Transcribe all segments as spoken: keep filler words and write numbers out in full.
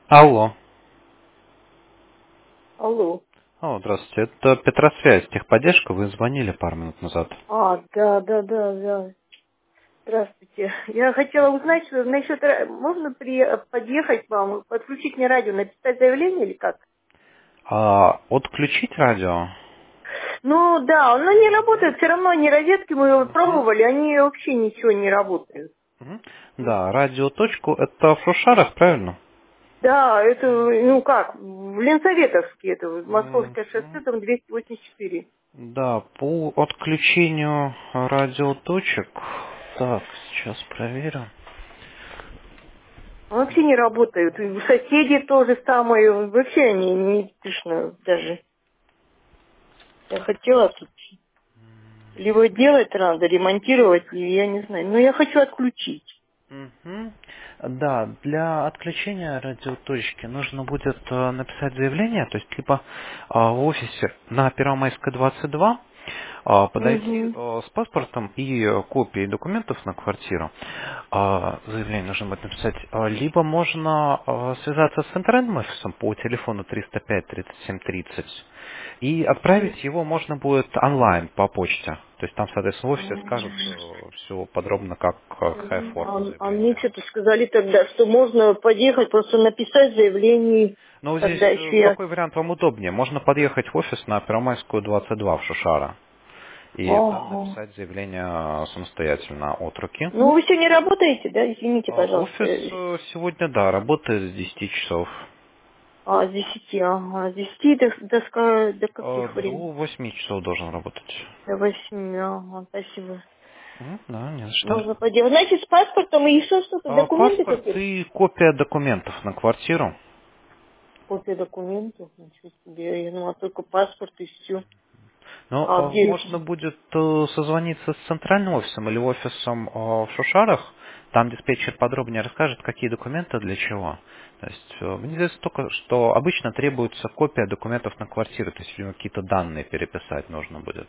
Алло. Алло. Алло, здравствуйте. Это Петросвязь, техподдержка. Вы звонили пару минут назад. А, да, да, да, да. Здравствуйте. Я хотела узнать, что насчет... ра- Можно при... подъехать к вам, подключить мне радио, написать заявление или как? А, отключить радио? Ну, да, оно не работает, все равно не розетки мы его Мгм. пробовали, они вообще ничего не работают. Мгм. Да, радиоточку. Это в Шушарах, правильно? Да, это, ну как, в Ленсоветовске, это вот Московское шоссе, Мгм. там двести восемьдесят четыре. Да, по отключению радиоточек. Так, сейчас проверю. Вообще не работают. И у соседей тоже самое, вообще они не слышно даже. Я хотела отключить. Либо делать надо, ремонтировать, и я не знаю. Но я хочу отключить. Мгм. Да, для отключения радиоточки нужно будет э, написать заявление, то есть либо а, в офисе на Первомайская двадцать два а, подойти Угу. э, с паспортом и э, копией документов на квартиру. А, заявление нужно будет написать. А, либо можно э, связаться с интернетным офисом по телефону триста пять тридцать семь тридцать и отправить его можно будет онлайн по почте. То есть там, соответственно, в офисе скажут все подробно, как, э, какая А, форма а мне заявления. что-то сказали тогда, что можно подъехать, просто написать заявление, Но вот здесь когда э, еще я... какой вариант вам удобнее? Можно подъехать в офис на Первомайскую двадцать два в Шушара и там Ага. написать заявление самостоятельно от руки. Ну, вы сегодня работаете, да? Извините, А пожалуйста. офис э, сегодня, да, работает с десяти часов. А, с десяти, ага. С десяти до, до, ска- до Э, каких времени? До восьми часов должен работать. До восьми, ага, спасибо. М, Да, не за что. Можно подъехать. Значит, с паспортом и еще что-то, А, документы Паспорт какие-то? и копия документов на квартиру. Копия документов, ничего себе. Я думала, только паспорт и все. Ну, А а, где? можно будет э, созвониться с центральным офисом или офисом э, в Шушарах. Там диспетчер подробнее расскажет, какие документы для чего. То есть, э, мне известно только, что обычно требуется копия документов на квартиру, то есть, видимо, какие-то данные переписать нужно будет.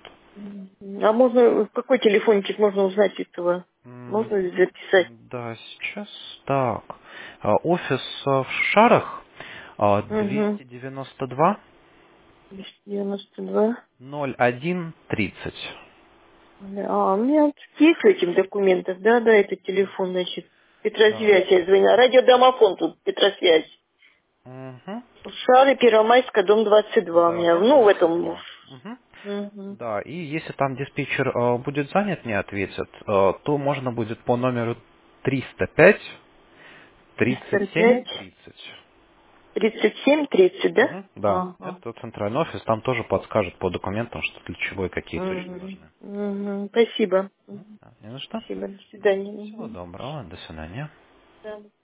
А можно, какой телефончик можно узнать этого? М, Можно ли записать? Да, сейчас так. А, Офис э, в Шушарах э, Угу. двести девяносто два двести девяносто два. ноль один тридцать. А, у меня тут есть в этих документах, да, да, это телефон, значит. Да. Петросвязь, я звоню. Радиодомофон тут, Петросвязь. Мгм. Шары, Первомайская, дом двадцать два у Да, меня. дом Ну, в двадцать этом. два. Мгм. Угу. Да, и если там диспетчер э, будет занят, не ответит, э, то можно будет по номеру триста пять тридцать триста семь пять, тридцать. тридцать семь, тридцать, да? Мгм. Да, Ага. это центральный офис, там тоже подскажет по документам, что для чего и какие точки Мгм. нужны. Мгм. Спасибо. Мгм. Мгм. Да, не за что. Спасибо. До свидания. Всего Мгм. доброго, до свидания. Да.